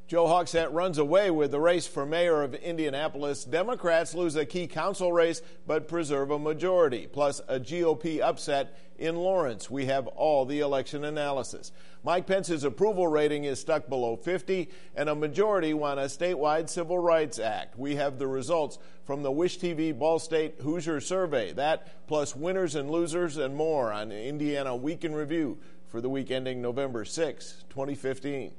Joe Hogsett runs away with the race for mayor of Indianapolis. Democrats lose a key council race but preserve a majority, plus a GOP upset in Lawrence. We have all the election analysis. Mike Pence's approval rating is stuck below 50, and a majority want a statewide civil rights act. We have the results from the Wish TV Ball State Hoosier survey. That, plus winners and losers and more on Indiana Week in Review for the week ending November 6, 2015.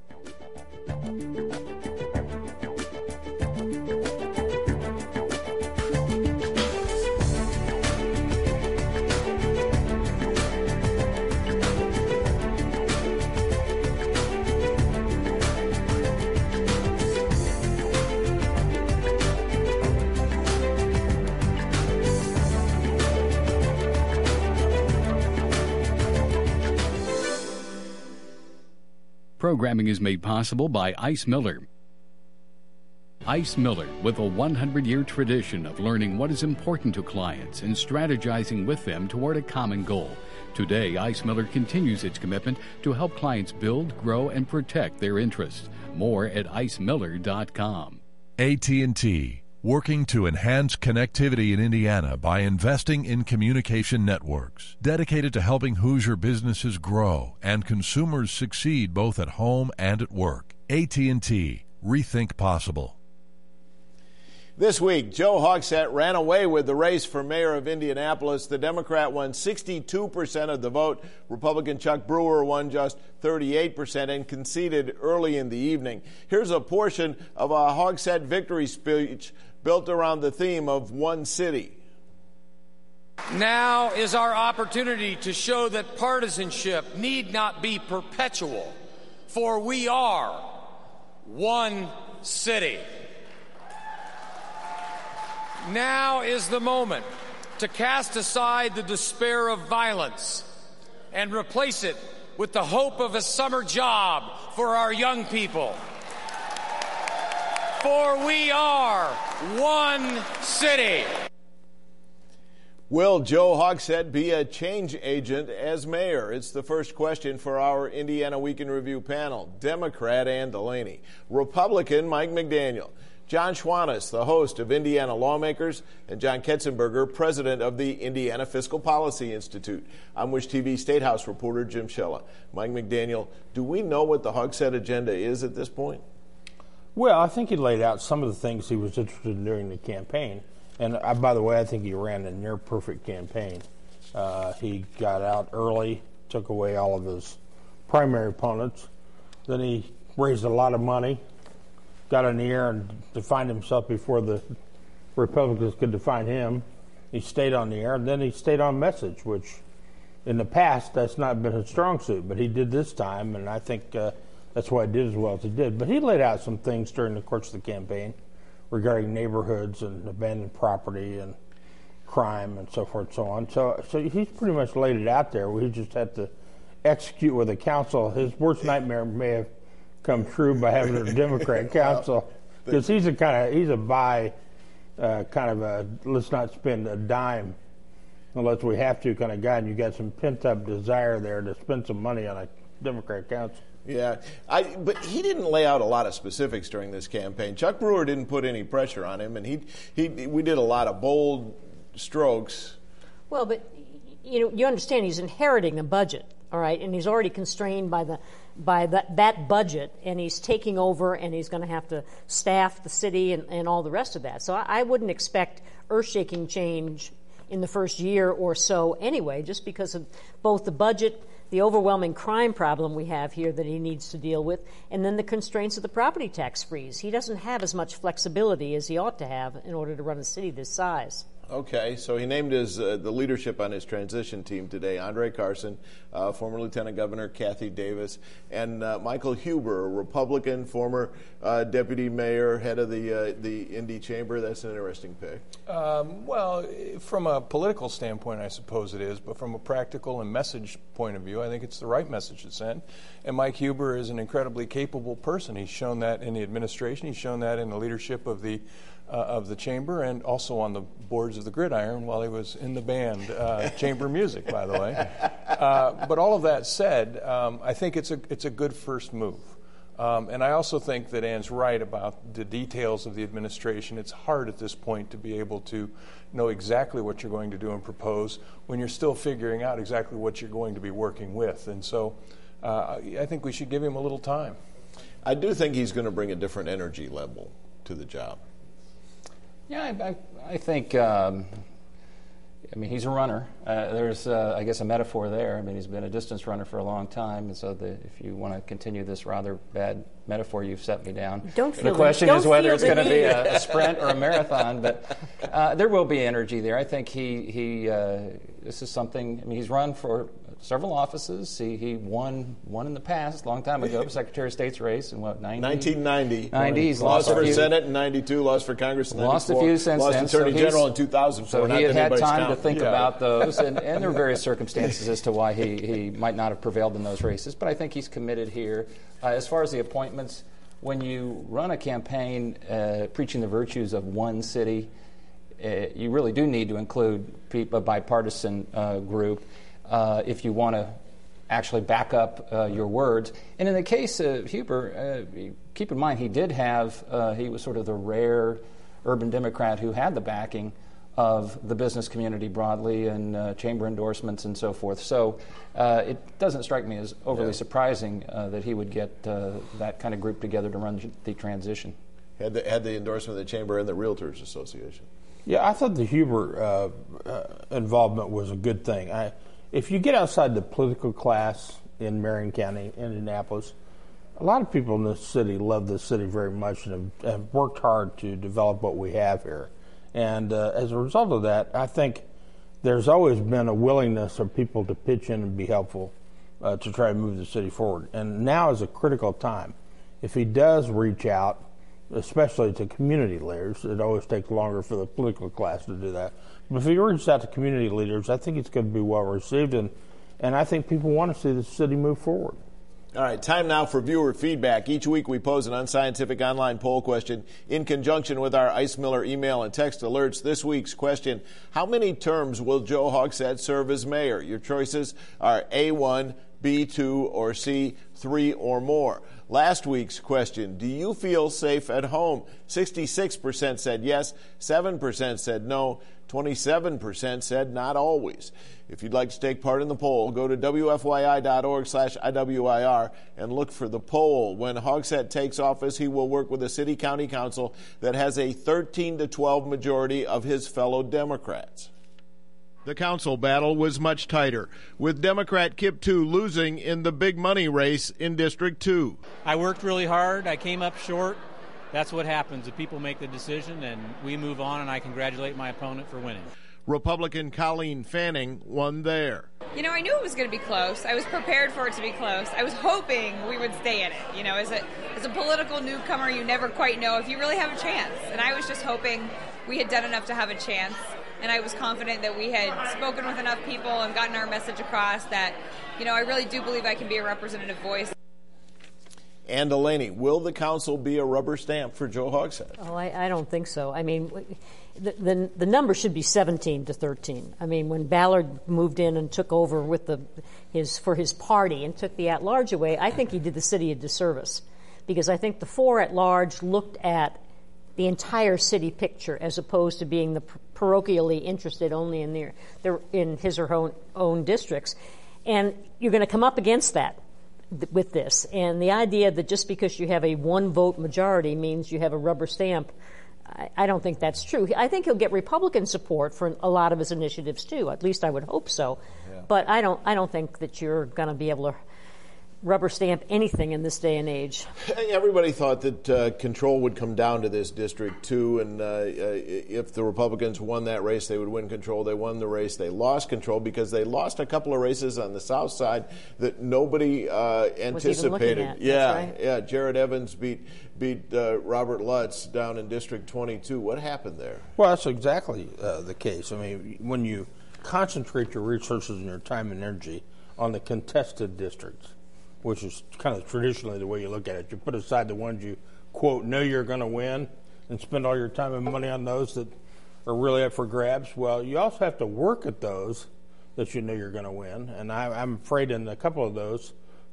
Programming is made possible by Ice Miller. Ice Miller, with a 100-year tradition of learning what is important to clients and strategizing with them toward a common goal. Today, Ice Miller continues its commitment to help clients build, grow, and protect their interests. More at icemiller.com. AT&T, working to enhance connectivity in Indiana by investing in communication networks, dedicated to helping Hoosier businesses grow and consumers succeed both at home and at work. AT&T, rethink possible. This week, Joe Hogsett ran away with the race for mayor of Indianapolis. The Democrat won 62% of the vote. Republican Chuck Brewer won just 38% and conceded early in the evening. Here's a portion of a Hogsett victory speech built around the theme of one city. Now is our opportunity to show that partisanship need not be perpetual, for we are one city. Now is the moment to cast aside the despair of violence and replace it with the hope of a summer job for our young people. For we are one city. Will Joe Hogsett be a change agent as mayor? It's the first question for our Indiana Week in Review panel. Democrat Ann Delaney. Republican Mike McDaniel. John Schwantes, the host of Indiana Lawmakers, and John Ketzenberger, president of the Indiana Fiscal Policy Institute. I'm Wish TV State House reporter Jim Shella. Mike McDaniel, do we know what the Hogsett agenda is at this point? Well, I think he laid out some of the things he was interested in during the campaign. And by the way, I think he ran a near-perfect campaign. He got out early, took away all of his primary opponents. Then he raised a lot of money, got in the air and defined himself before the Republicans could define him. He stayed on the air, and then he stayed on message, which in the past that's not been his strong suit, but he did this time, and I think that's why he did as well as he did. But he laid out some things during the course of the campaign regarding neighborhoods and abandoned property and crime and so forth and so on. So he's pretty much laid it out there. We just had to execute with the council. His worst nightmare may have come true by having a Democrat council, because he's a let's not spend a dime unless we have to kind of guy, and you got some pent-up desire there to spend some money on a Democrat council. Yeah, but he didn't lay out a lot of specifics during this campaign. Chuck Brewer didn't put any pressure on him, and we did a lot of bold strokes. Well, but you understand he's inheriting a budget, all right, and he's already constrained by that budget, and he's taking over, and he's going to have to staff the city and all the rest of that. So I wouldn't expect earth-shaking change in the first year or so anyway, just because of both the budget, the overwhelming crime problem we have here that he needs to deal with, and then the constraints of the property tax freeze. He doesn't have as much flexibility as he ought to have in order to run a city this size. Okay, so he named the leadership on his transition team today: Andre Carson, former Lieutenant Governor Kathy Davis, and Michael Huber, a Republican, former deputy mayor, head of the Indy Chamber. That's an interesting pick. Well, from a political standpoint, I suppose it is, but from a practical and message point of view, I think it's the right message to send. And Mike Huber is an incredibly capable person. He's shown that in the administration. He's shown that in the leadership of the chamber, and also on the boards of the Gridiron while he was in the band, chamber music, by the way. But all of that said, I think it's a good first move. And I also think that Ann's right about the details of the administration. It's hard at this point to be able to know exactly what you're going to do and propose when you're still figuring out exactly what you're going to be working with. And so I think we should give him a little time. I do think he's going to bring a different energy level to the job. Yeah, I think, he's a runner. There's, I guess, a metaphor there. I mean, he's been a distance runner for a long time, and so if you want to continue this rather bad metaphor you've set me down, the question is whether it's going to be a sprint or a marathon, but there will be energy there. I think this is something, he's run for several offices. He won in the past, a long time ago, Secretary of State's race in 1990. 90s. Lost for Senate in 92, lost for Congress in 94. Lost a few since lost then. Attorney General in 2004. So he had time to think about those, and there are various circumstances as to why he might not have prevailed in those races, but I think he's committed here. As far as the appointments, when you run a campaign preaching the virtues of one city, you really do need to include a bipartisan group if you want to actually back up your words. And in the case of Huber, keep in mind he was sort of the rare urban Democrat who had the backing of the business community broadly and chamber endorsements and so forth. So it doesn't strike me as overly surprising that he would get that kind of group together to run the transition. Had the endorsement of the chamber and the Realtors Association. Yeah, I thought the Huber involvement was a good thing. If you get outside the political class in Marion County, Indianapolis, a lot of people in this city love this city very much and have worked hard to develop what we have here. And as a result of that, I think there's always been a willingness of people to pitch in and be helpful to try to move the city forward. And now is a critical time. If he does reach out, especially to community leaders, it always takes longer for the political class to do that. But if he reaches out to community leaders, I think it's going to be well received, and I think people want to see the city move forward. All right, time now for viewer feedback. Each week we pose an unscientific online poll question in conjunction with our Ice Miller email and text alerts. This week's question, how many terms will Joe Hogsett serve as mayor? Your choices are A1, B2, or C, 3 or more. Last week's question, do you feel safe at home? 66% said yes, 7% said no, 27% said not always. If you'd like to take part in the poll, go to WFYI.org/IWIR and look for the poll. When Hogsett takes office, he will work with a city-county council that has a 13-12 majority of his fellow Democrats. The council battle was much tighter, with Democrat Kip Tu losing in the big money race in District 2. I worked really hard. I came up short. That's what happens. The people make the decision, and we move on, and I congratulate my opponent for winning. Republican Colleen Fanning won there. You know, I knew it was going to be close. I was prepared for it to be close. I was hoping we would stay in it. You know, as a political newcomer, you never quite know if you really have a chance. And I was just hoping we had done enough to have a chance. And I was confident that we had spoken with enough people and gotten our message across that, you know, I really do believe I can be a representative voice. And Delaney, will the council be a rubber stamp for Joe Hogsett? Oh, I don't think so. I mean, the number should be 17-13. I mean, when Ballard moved in and took over with for his party and took the at-large away, I think he did the city a disservice, because I think the 4 at-large looked at the entire city picture as opposed to being the parochially interested only in his or her own districts. And you're going to come up against that with this. And the idea that just because you have a 1-vote majority means you have a rubber stamp, I don't think that's true. I think he'll get Republican support for a lot of his initiatives too. At least I would hope so. Yeah. But I don't think that you're going to be able to rubber stamp anything in this day and age. Everybody thought that control would come down to this District 2, and if the Republicans won that race, they would win control. They won the race. They lost control because they lost a couple of races on the south side that nobody anticipated. Yeah, Jared Evans beat Robert Lutz down in District 22. What happened there? Well, that's exactly the case. I mean, when you concentrate your resources and your time and energy on the contested districts, which is kind of traditionally the way you look at it. You put aside the ones you, quote, know you're going to win and spend all your time and money on those that are really up for grabs. Well, you also have to work at those that you know you're going to win. And I'm afraid in a couple of those,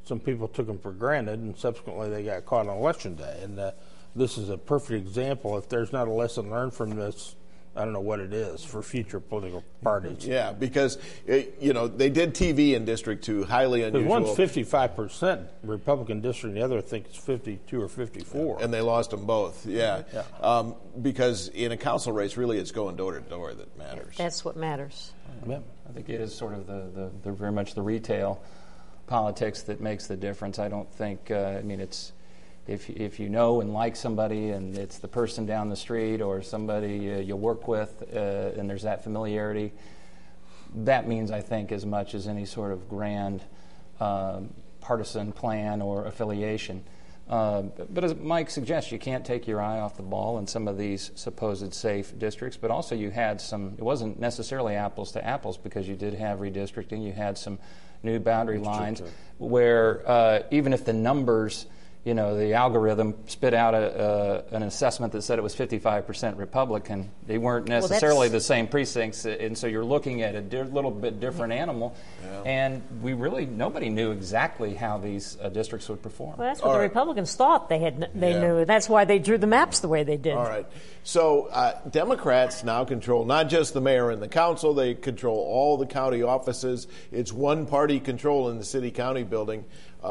some people took them for granted, and subsequently they got caught on Election Day. And this is a perfect example. If there's not a lesson learned from this, I don't know what it is for future political parties. Yeah, because, they did TV in District 2, highly unusual. One's 55% Republican district, and the other, I think, is 52 or 54. And they lost them both, yeah. Because in a council race, really, it's going door to door that matters. That's what matters. Yeah. I think it is sort of the very much the retail politics that makes the difference. I don't think, it's if you know and like somebody and it's the person down the street or somebody you work with and there's that familiarity, that means, I think, as much as any sort of grand partisan plan or affiliation. But as Mike suggests, you can't take your eye off the ball in some of these supposed safe districts, but also you had it wasn't necessarily apples to apples because you did have redistricting, you had some new boundary lines where even if the numbers, the algorithm spit out an assessment that said it was 55% Republican, they weren't necessarily the same precincts, and so you're looking at a little bit different animal, and nobody knew exactly how these districts would perform. Well, that's what the Republicans thought they knew. That's why they drew the maps the way they did. All right. So Democrats now control not just the mayor and the council, they control all the county offices. It's one-party control in the city-county building.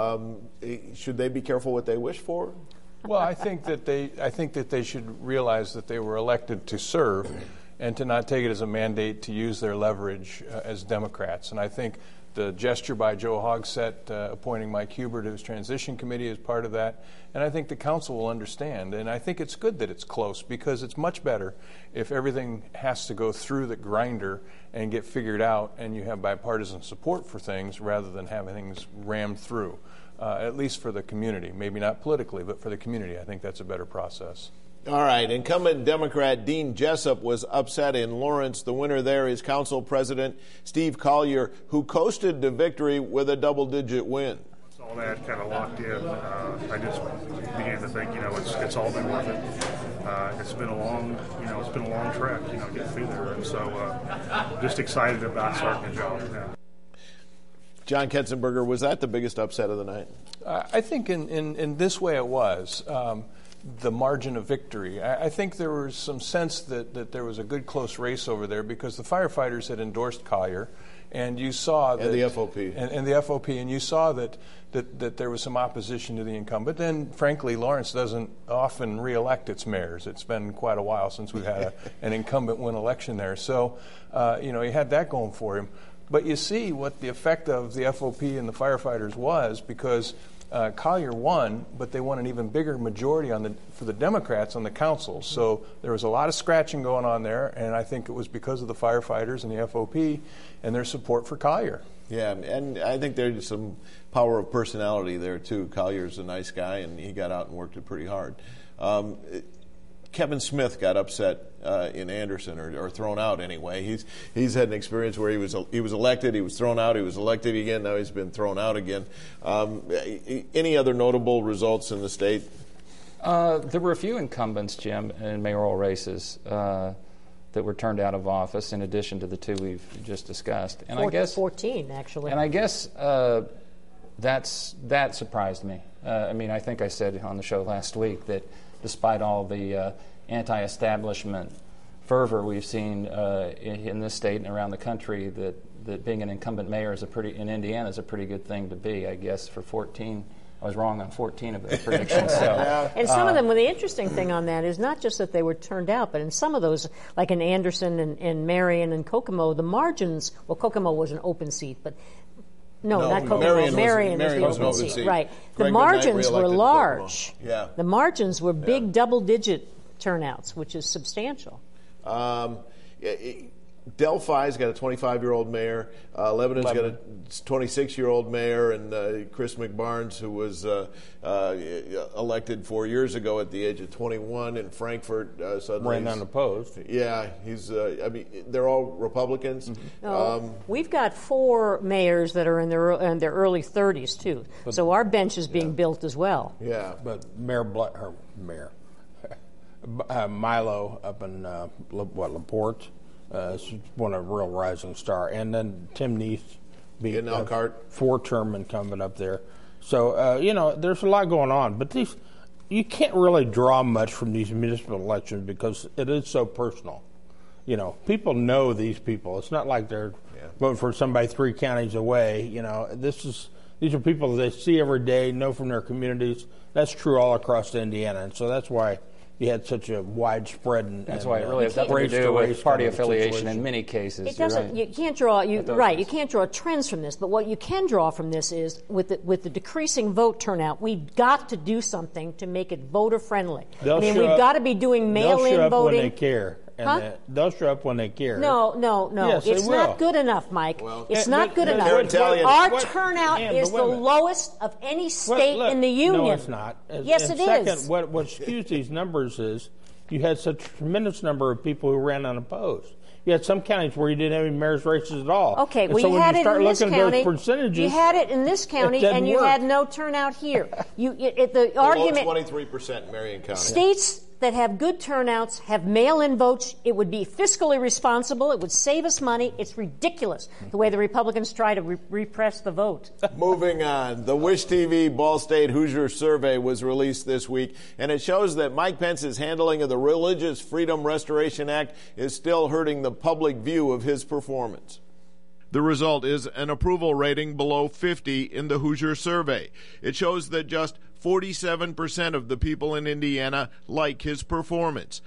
Should they be careful what they wish for? Well, I think that they should realize that they were elected to serve and to not take it as a mandate to use their leverage as Democrats. And I think the gesture by Joe Hogsett appointing Mike Huber to his transition committee is part of that. And I think the council will understand. And I think it's good that it's close because it's much better if everything has to go through the grinder and get figured out and you have bipartisan support for things rather than having things rammed through, at least for the community. Maybe not politically, but for the community. I think that's a better process. All right. Incumbent Democrat Dean Jessup was upset in Lawrence. The winner there is Council President Steve Collier, who coasted to victory with a double-digit win. All that kind of locked in. I just began to think, it's all been worth it. It's been a long, trek, get through there, and so just excited about starting the job. Yeah. John Ketzenberger, was that the biggest upset of the night? I think in this way it was. The margin of victory. I think there was some sense that there was a good close race over there because the firefighters had endorsed Collier, and you saw that, and the FOP and the FOP, and you saw that there was some opposition to the incumbent. Then, frankly, Lawrence doesn't often re-elect its mayors. It's been quite a while since we've had an incumbent win election there. So, he had that going for him. But you see what the effect of the FOP and the firefighters was because Collier won, but they won an even bigger majority for the Democrats on the council. So there was a lot of scratching going on there, and I think it was because of the firefighters and the FOP and their support for Collier. Yeah, and I think there's some power of personality there, too. Collier's a nice guy, and he got out and worked it pretty hard. Kevin Smith got upset in Anderson, or thrown out anyway. He's had an experience where he was elected, he was thrown out, he was elected again, now he's been thrown out again. Any other notable results in the state? There were a few incumbents, Jim, in mayoral races that were turned out of office, in addition to the two we've just discussed. And I guess 14, actually. And I guess that surprised me. I think I said on the show last week that despite all the anti-establishment fervor we've seen in this state and around the country, that being an incumbent mayor in Indiana is a pretty good thing to be. I guess for 14, I was wrong on 14 of the predictions. So. And some of them, well, the interesting thing on that is not just that they were turned out, but in some of those, like in Anderson and Marion and Kokomo, the margins, well, Kokomo was an open seat, but not Kokomo. Marion was the open seat. Right. The margins were large. Yeah. The margins were big double-digit turnouts, which is substantial. Delphi's got a 25-year-old mayor. Lebanon's got a 26-year-old mayor, and Chris McBarnes, who was elected 4 years ago at the age of 21 in Frankfort, suddenly ran unopposed. Yeah, they're all Republicans. Mm-hmm. No, we've got 4 mayors that are in their early 30s too. So our bench is being built as well. Yeah, but Milo up in LaPorte. One a real rising star, and then Tim Neath beat Elkhart, 4-term incumbent up there. So, there's a lot going on. But you can't really draw much from these municipal elections because it is so personal. People know these people. It's not like they're voting for somebody 3 counties away. These are people that they see every day, know from their communities. That's true all across Indiana. And so that's why you had such a widespread and that's why it really has nothing to do with party affiliation in many cases. It doesn't. Right. You can't draw. You can't draw trends from this. But what you can draw from this is with the decreasing vote turnout, we've got to do something to make it voter friendly. We've got to be doing mail-in voting. They'll show up when they care. They'll show up when they care. No. Yes, it's not good enough, Mike. It's not good enough. Our turnout is the lowest of any state in the union. No, it's not. Yes, it is. Second, what skews these numbers is you had such a tremendous number of people who ran unopposed. You had some counties where you didn't have any mayor's races at all. Okay, well, you had it in this county. You had it in this county, and you had no turnout here. The argument. 23% in Marion County. States that have good turnouts have mail-in votes. It would be fiscally responsible. It would save us money. It's ridiculous the way the Republicans try to repress the vote. Moving on, the Wish TV Ball State Hoosier survey was released this week, and it shows that Mike Pence's handling of the Religious Freedom Restoration Act is still hurting the public view of his performance. The result is an approval rating below 50 in the Hoosier survey. It shows that just 47% of the people in Indiana like his performance.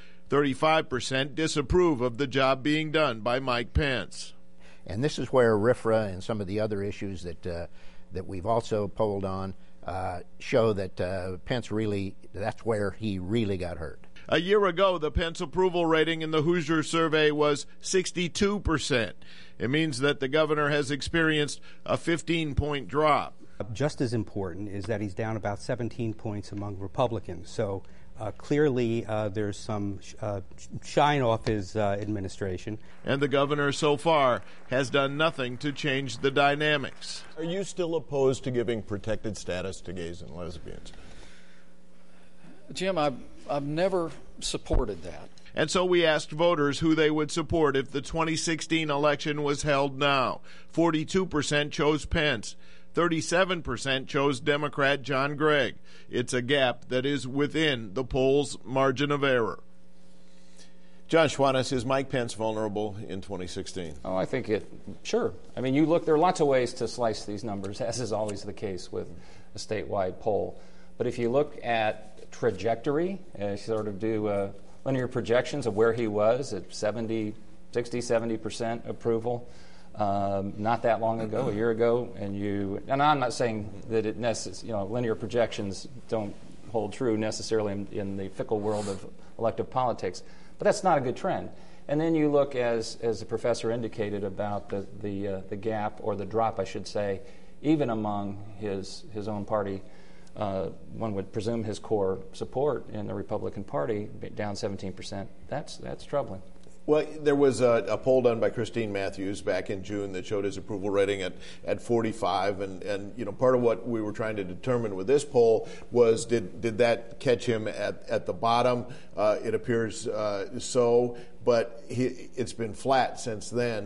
35% disapprove of the job being done by Mike Pence. And this is where RFRA and some of the other issues that we've also polled on show that Pence that's where he really got hurt. A year ago, the Pence approval rating in the Hoosier survey was 62%. It means that the governor has experienced a 15-point drop. Just as important is that he's down about 17 points among Republicans. So clearly there's some shine off his administration. And the governor so far has done nothing to change the dynamics. Are you still opposed to giving protected status to gays and lesbians? Jim, I've never supported that. And so we asked voters who they would support if the 2016 election was held now. 42% chose Pence. 37% chose Democrat John Gregg. It's a gap that is within the poll's margin of error. John Schwantes, is Mike Pence vulnerable in 2016? Oh, I think sure. I mean, there are lots of ways to slice these numbers, as is always the case with a statewide poll. But if you look at trajectory, sort of do linear projections of where he was at 60, 70% approval, not that long ago, a year ago, and I'm not saying that linear projections don't hold true necessarily in the fickle world of elective politics, but that's not a good trend. And then you look, as the professor indicated, about the gap, or the drop, I should say, even among his own party. One would presume his core support in the Republican Party down 17%. That's troubling. Well, there was a poll done by Christine Matthews back in June that showed his approval rating at 45, and part of what we were trying to determine with this poll was did that catch him at the bottom? It appears so, but it's been flat since then.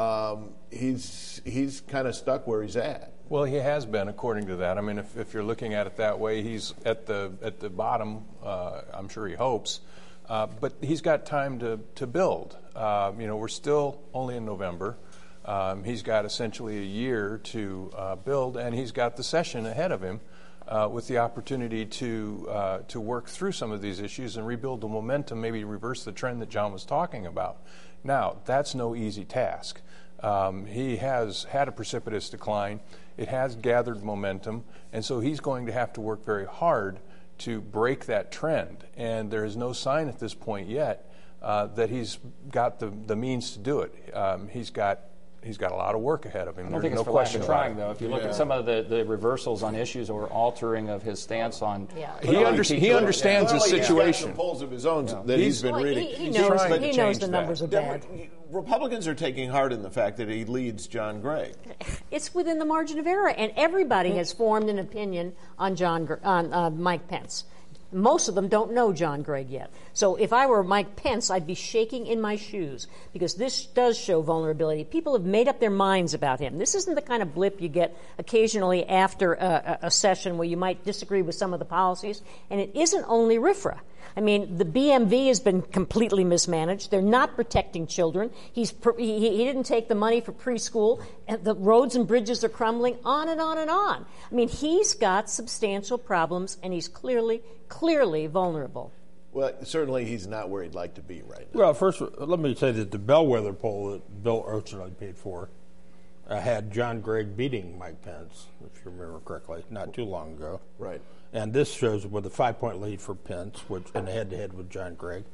He's kind of stuck where he's at. Well, he has been, according to that. I mean, if you're looking at it that way, he's at the bottom. I'm sure he hopes. But he's got time to build. We're still only in November. He's got essentially a year to build, and he's got the session ahead of him with the opportunity to work through some of these issues and rebuild the momentum, maybe reverse the trend that John was talking about. Now, that's no easy task. He has had a precipitous decline. It has gathered momentum, and so he's going to have to work very hard to break that trend, and there is no sign at this point yet that he's got the means to do it. He's got a lot of work ahead of him. I don't think it's for lack of trying, though. If you look at some of the reversals on issues or altering of his stance on, he understands his situation. He's got some polls of his own that he's been reading. He knows the numbers are bad. Republicans are taking heart in the fact that he leads John Gregg. It's within the margin of error, and everybody has formed an opinion on Mike Pence. Most of them don't know John Gregg yet. So if I were Mike Pence, I'd be shaking in my shoes because this does show vulnerability. People have made up their minds about him. This isn't the kind of blip you get occasionally after a session where you might disagree with some of the policies. And it isn't only RFRA. I mean, the BMV has been completely mismanaged. They're not protecting children. He didn't take the money for preschool. And the roads and bridges are crumbling, on and on and on. I mean, he's got substantial problems, and he's clearly vulnerable. Well, certainly he's not where he'd like to be right now. Well, first, let me say that the bellwether poll that Bill originally paid for had John Gregg beating Mike Pence, if you remember correctly, not too long ago. Right. And this shows with a 5-point lead for Pence, which in head-to-head with John Gregg,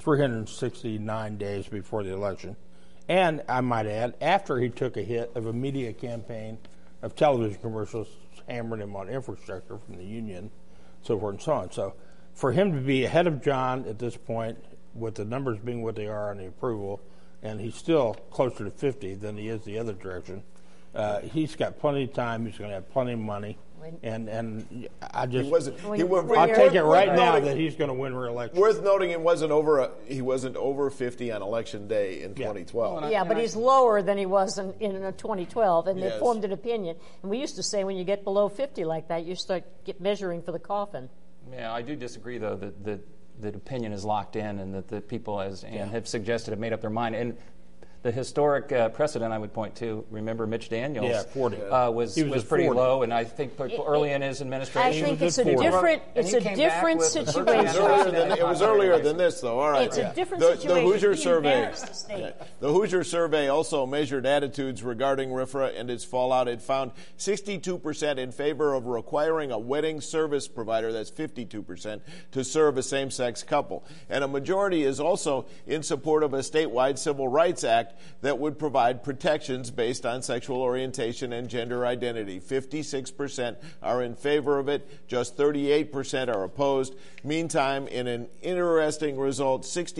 369 days before the election. And I might add, after he took a hit of a media campaign of television commercials hammering him on infrastructure from the union, so forth and so on. So for him to be ahead of John at this point, with the numbers being what they are on the approval, and he's still closer to 50 than he is the other direction, he's got plenty of time. He's going to have plenty of money. And I just, I'll take it right now that he's going to win re-election. Worth noting, he wasn't over 50 on election day in 2012. Yeah, but he's lower than he was in 2012, and they formed an opinion. And we used to say when you get below 50 like that, you start measuring for the coffin. Yeah, I do disagree, though, that opinion is locked in and that the people, as Ann have suggested, have made up their mind. And the historic precedent I would point to, remember Mitch Daniels 40. Was pretty 40. Low, and I think early in his administration. I think it's a different situation. It was earlier than this, though. All right. It's a different situation. The Hoosier survey. The Hoosier survey also measured attitudes regarding RFRA and its fallout. It found 62% in favor of requiring a wedding service provider, that's 52%, to serve a same-sex couple. And a majority is also in support of a statewide Civil Rights Act that would provide protections based on sexual orientation and gender identity. 56% are in favor of it. Just 38% are opposed. Meantime, in an interesting result,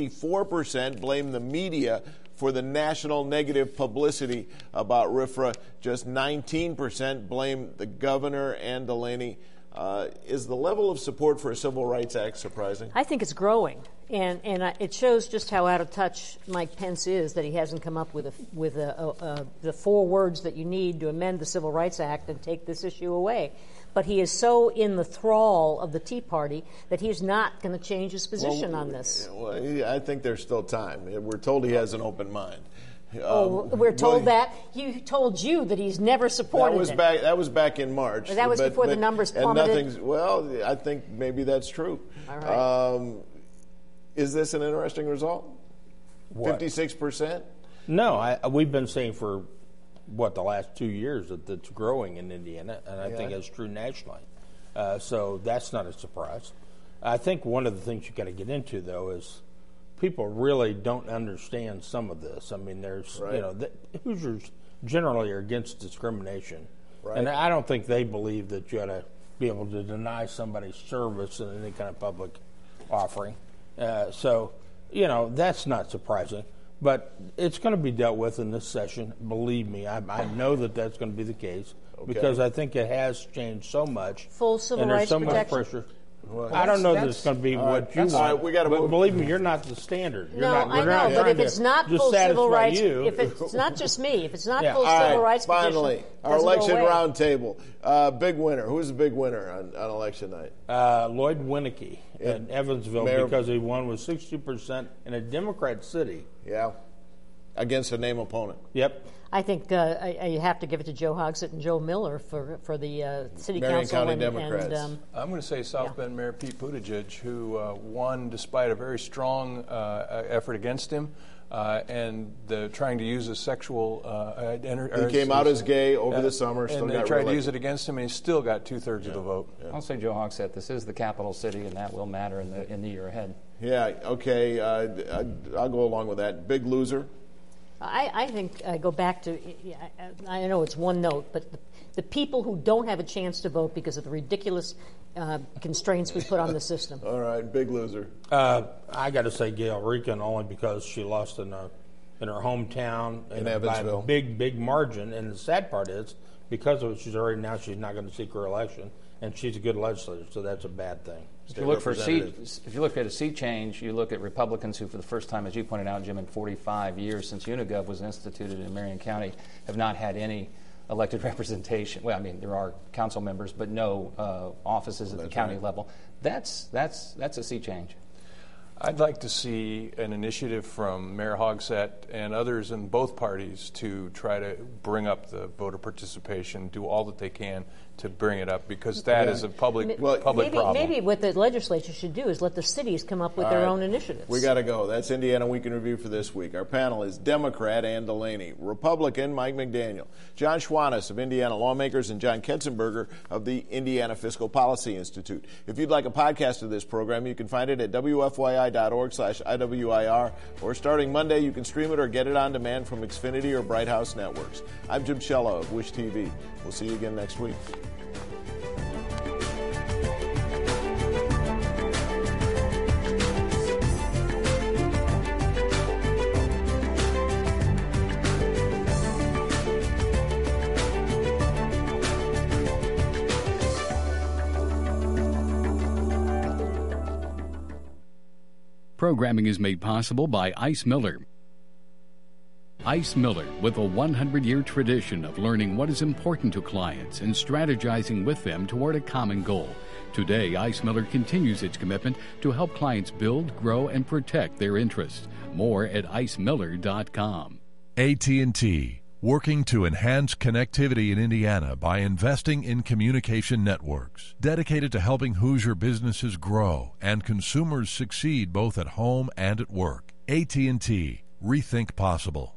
64% blame the media for the national negative publicity about RFRA. Just 19% blame the governor and Delaney. Is the level of support for a Civil Rights Act surprising? I think it's growing, and it shows just how out of touch Mike Pence is, that he hasn't come up with the 4 words that you need to amend the Civil Rights Act and take this issue away. But he is so in the thrall of the Tea Party that he's not going to change his position on this. Well, I think there's still time. We're told he has an open mind. We're told that. He told you that he's never supported it. That was back in March. But that was before the numbers plummeted. Well, I think maybe that's true. All right. Is this an interesting result? What? 56%? No, we've been saying for, the last 2 years that it's growing in Indiana, and I think it's true nationally. So that's not a surprise. I think one of the things you've got to get into, though, is people really don't understand some of this. I mean, there's, Hoosiers generally are against discrimination. Right. And I don't think they believe that you ought to be able to deny somebody service in any kind of public offering. So, that's not surprising. But it's going to be dealt with in this session. Believe me, I know that that's going to be the case because I think it has changed so much. Full civil and there's rights so protection. much pressure. Well, I don't know that it's going to be what you want. Right, we gotta but believe me, you're not the standard. I know, but if it's not full civil rights, if it's not just me, if it's not full civil rights protection, finally, our election roundtable. Big winner. Who's the big winner on election night? Lloyd Winnicke in Evansville because he won with 60% in a Democrat city. Yeah, against a name opponent. Yep. I think you have to give it to Joe Hogsett and Joe Miller for the city Marion council County and Democrats. I'm going to say South Bend Mayor Pete Buttigieg, who won despite a very strong effort against him and trying to use his sexual identity. He came out as gay over the summer. And they tried to use it against him, and he still got 2/3 of the vote. Yeah. I'll say Joe Hogsett. This is the capital city, and that will matter in the year ahead. Yeah. Okay. I'll go along with that. Big loser. I think I go back to, I know it's one note, but the people who don't have a chance to vote because of the ridiculous constraints we put on the system. All right, big loser. I got to say Gail Regan, only because she lost in her hometown in Evansville by a big margin. And the sad part is, because of it, she's not going to seek her election, and she's a good legislator, so that's a bad thing. If you look at a seat change, you look at Republicans who, for the first time, as you pointed out, Jim, in 45 years since Unigov was instituted in Marion County, have not had any elected representation. Well, I mean, there are council members, but no offices at the county level. That's a sea change. I'd like to see an initiative from Mayor Hogsett and others in both parties to try to bring up the voter participation, do all that they can to bring it up, because that is a public problem. Maybe what the legislature should do is let the cities come up with their own initiatives. We got to go. That's Indiana Week in Review for this week. Our panel is Democrat Ann Delaney, Republican Mike McDaniel, John Schwantes of Indiana Lawmakers, and John Ketzenberger of the Indiana Fiscal Policy Institute. If you'd like a podcast of this program, you can find it at WFYI.org/IWIR, or starting Monday, you can stream it or get it on demand from Xfinity or Bright House Networks. I'm Jim Shella of Wish TV. We'll see you again next week. Programming is made possible by Ice Miller. Ice Miller, with a 100-year tradition of learning what is important to clients and strategizing with them toward a common goal. Today, Ice Miller continues its commitment to help clients build, grow, and protect their interests. More at icemiller.com. AT&T, working to enhance connectivity in Indiana by investing in communication networks, dedicated to helping Hoosier businesses grow and consumers succeed both at home and at work. AT&T, rethink possible.